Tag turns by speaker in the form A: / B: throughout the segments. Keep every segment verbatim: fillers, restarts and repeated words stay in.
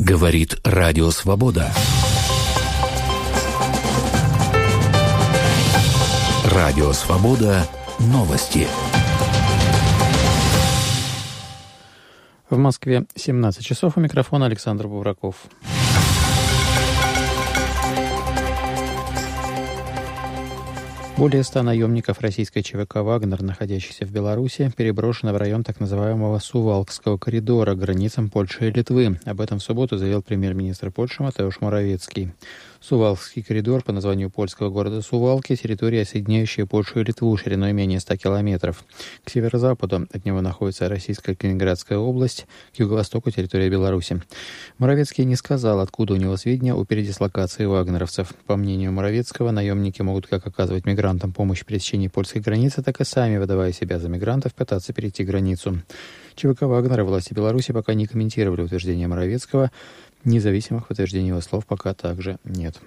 A: Говорит Радио Свобода. Радио Свобода. Новости.
B: В Москве семнадцать часов. У микрофона Александр Бувраков. Более ста наемников российской ЧВК «Вагнер», находящихся в Беларуси, переброшены в район так называемого Сувалкского коридора к границам Польши и Литвы. Об этом в субботу заявил премьер-министр Польши Матеуш Моравецкий. Сувалкский коридор по названию польского города Сувалки – территория, соединяющая Польшу и Литву шириной менее ста километров. К северо-западу от него находится российская Калининградская область, к юго-востоку – территория Беларуси. Моравецкий не сказал, откуда у него сведения о передислокации вагнеровцев. По мнению Моравецкого, наемники могут как оказывать мигрантам помощь в пересечении польской границы, так и сами, выдавая себя за мигрантов, пытаться перейти границу. ЧВК «Вагнер» и власти Беларуси пока не комментировали утверждения Моравецкого. Независимых подтверждений его слов пока также нет.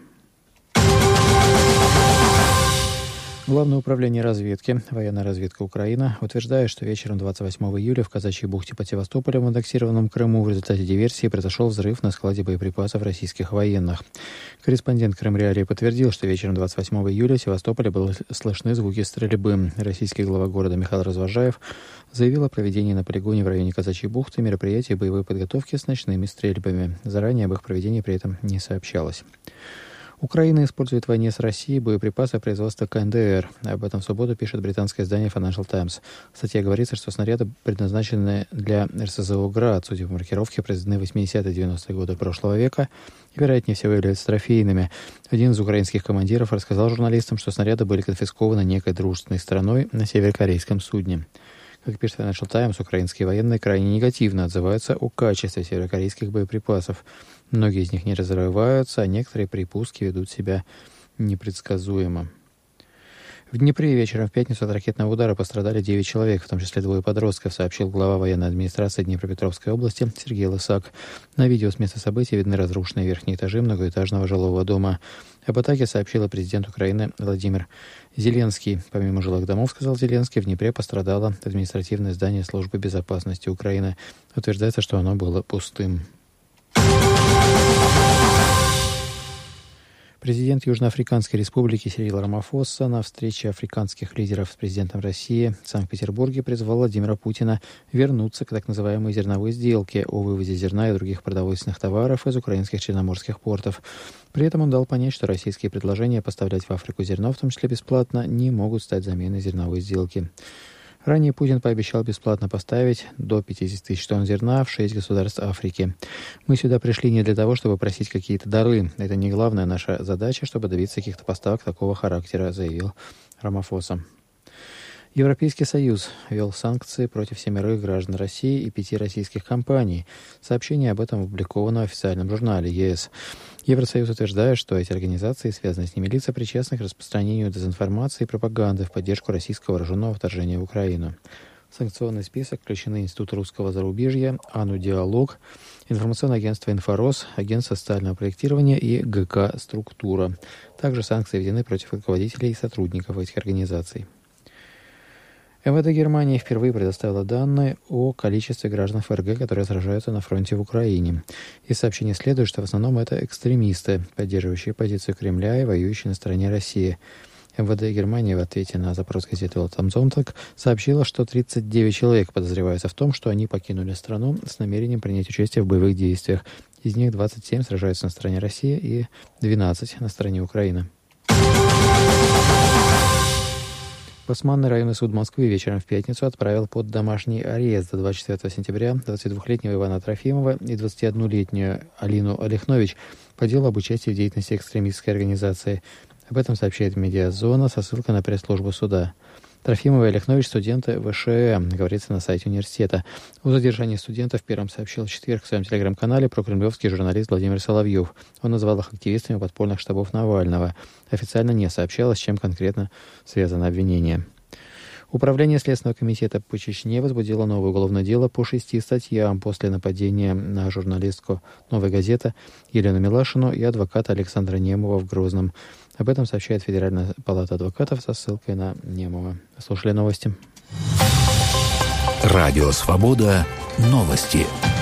B: Главное управление разведки, военная разведка Украины, утверждает, что вечером двадцать восьмого июля в Казачьей бухте под Севастополем в аннексированном Крыму в результате диверсии произошел взрыв на складе боеприпасов российских военных. Корреспондент Крымреалии подтвердил, что вечером двадцать восьмого июля в Севастополе были слышны звуки стрельбы. Российский глава города Михаил Развожаев заявил о проведении на полигоне в районе Казачьей бухты мероприятий боевой подготовки с ночными стрельбами. Заранее об их проведении при этом не сообщалось. Украина использует в войне с Россией боеприпасы производства ка эн дэ эр. Об этом в субботу пишет британское издание Financial Times. В статье говорится, что снаряды предназначены для эр эс зэ о «Град», судя по маркировке, произведены в восьмидесятые-девяностые годы прошлого века и, вероятнее всего, являются трофейными. Один из украинских командиров рассказал журналистам, что снаряды были конфискованы некой дружественной страной на северокорейском судне. Как пишет Financial Times, украинские военные крайне негативно отзываются о качестве северокорейских боеприпасов. Многие из них не разрываются, а некоторые при пуске ведут себя непредсказуемо. В Днепре вечером в пятницу от ракетного удара пострадали девять человек, в том числе двое подростков, сообщил глава военной администрации Днепропетровской области Сергей Лысак. На видео с места событий видны разрушенные верхние этажи многоэтажного жилого дома. Об атаке сообщил президент Украины Владимир Зеленский. Помимо жилых домов, сказал Зеленский, в Днепре пострадало административное здание Службы безопасности Украины. Утверждается, что оно было пустым. Президент Южноафриканской республики Сирил Рамафоса на встрече африканских лидеров с президентом России в Санкт-Петербурге призвал Владимира Путина вернуться к так называемой зерновой сделке о вывозе зерна и других продовольственных товаров из украинских черноморских портов. При этом он дал понять, что российские предложения поставлять в Африку зерно, в том числе бесплатно, не могут стать заменой зерновой сделки. Ранее Путин пообещал бесплатно поставить до пятьдесят тысяч тонн зерна в шесть государств Африки. «Мы сюда пришли не для того, чтобы просить какие-то дары. Это не главная наша задача, чтобы добиться каких-то поставок такого характера», заявил Рамафоса. Европейский Союз ввел санкции против семерых граждан России и пяти российских компаний. Сообщение об этом опубликовано в официальном журнале е эс. Евросоюз утверждает, что эти организации, связанные с ними лица, причастны к распространению дезинформации и пропаганды в поддержку российского вооруженного вторжения в Украину. В санкционный список включены Институт русского зарубежья, АНУ «Диалог», информационное агентство «Инфорос», агентство социального проектирования и гэ ка «Структура». Также санкции введены против руководителей и сотрудников этих организаций. эм вэ дэ Германии впервые предоставила данные о количестве граждан эф эр гэ, которые сражаются на фронте в Украине. Из сообщения следует, что в основном это экстремисты, поддерживающие позицию Кремля и воюющие на стороне России. эм вэ дэ Германии в ответе на запрос газеты «Welt am Sonntag» сообщила, что тридцать девять человек подозреваются в том, что они покинули страну с намерением принять участие в боевых действиях. Из них двадцать семь сражаются на стороне России и двенадцать на стороне Украины. Басманный районный суд Москвы вечером в пятницу отправил под домашний арест до двадцать четвёртого сентября двадцатидвухлетнего Ивана Трофимова и двадцатиоднолетнюю Алину Олехнович по делу об участии в деятельности экстремистской организации. Об этом сообщает «Медиазона» со ссылкой на пресс-службу суда. Трофимова и Олехнович – студенты вэ ша э, говорится на сайте университета. О задержании студентов первым сообщил в четверг в своем телеграм-канале прокремлевский журналист Владимир Соловьев. Он назвал их активистами подпольных штабов Навального. Официально не сообщалось, с чем конкретно связано обвинение. Управление Следственного комитета по Чечне возбудило новое уголовное дело по шести статьям после нападения на журналистку «Новой газеты» Елену Милашину и адвоката Александра Немова в Грозном. Об этом сообщает Федеральная палата адвокатов со ссылкой на Немова. Слушали новости.
A: Радио «Свобода». Новости.